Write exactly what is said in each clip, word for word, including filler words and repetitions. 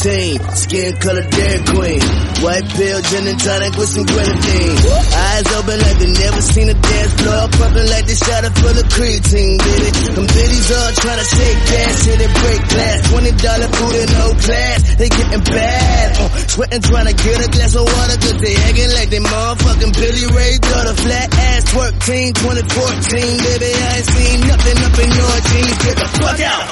nineteen, skin color Dairy Queen. White pill, gin and tonic with some grenadine. Eyes open like they never seen a dance floor. Pumping like they shot it full of creatine, baby. Them biddies all trying to shake gas, hit it break glass. twenty dollar food in no class, they getting bad. Uh, sweating trying to get a glass of water, cause they acting like they motherfucking Billy Ray daughter. Flat ass twerk team, twenty fourteen, baby. I ain't seen nothing up in your jeans. Get the fuck out.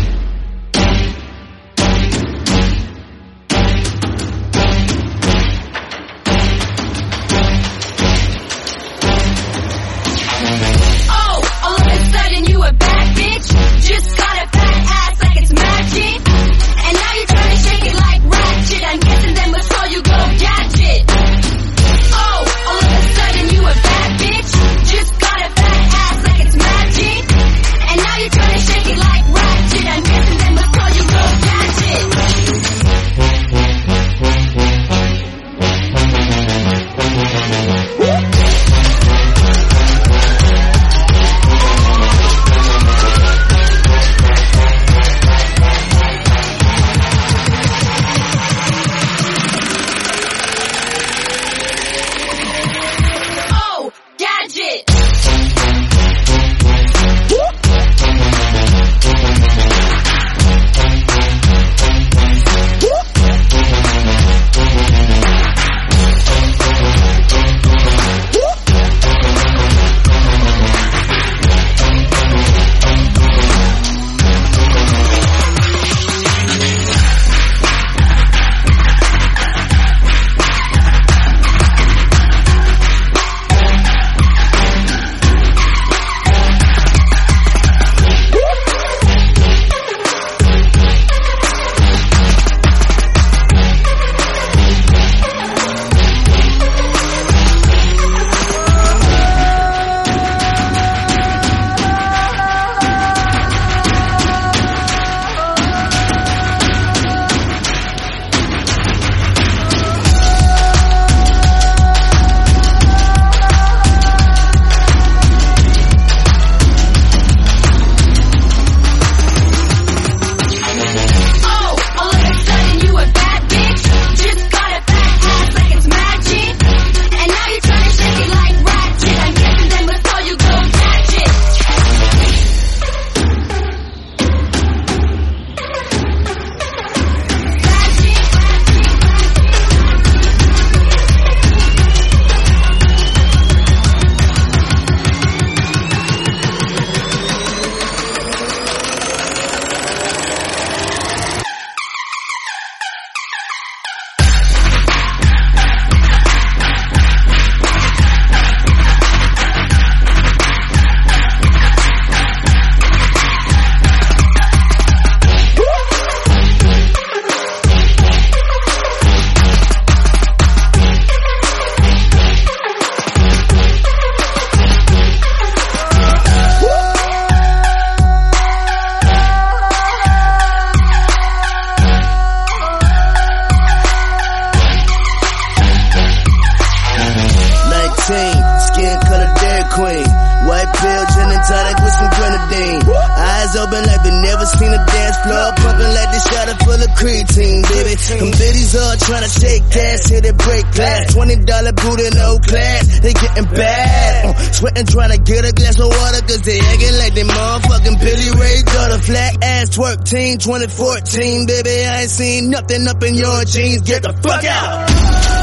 Skin color Dairy Queen. White pill, gin and tonic with some grenadine. Eyes open like they never seen a dance floor. Pumping like they shot it full of creatine, baby. Them biddies all trying to shake gas, hit it break glass. twenty dollar boot in no class, they getting bad. Uh, sweating trying to get a glass of water, cause they acting like they motherfucking Billy Ray daughter. Flat ass twerk team, twenty fourteen, baby. I ain't seen nothing up in your jeans. Get the fuck out.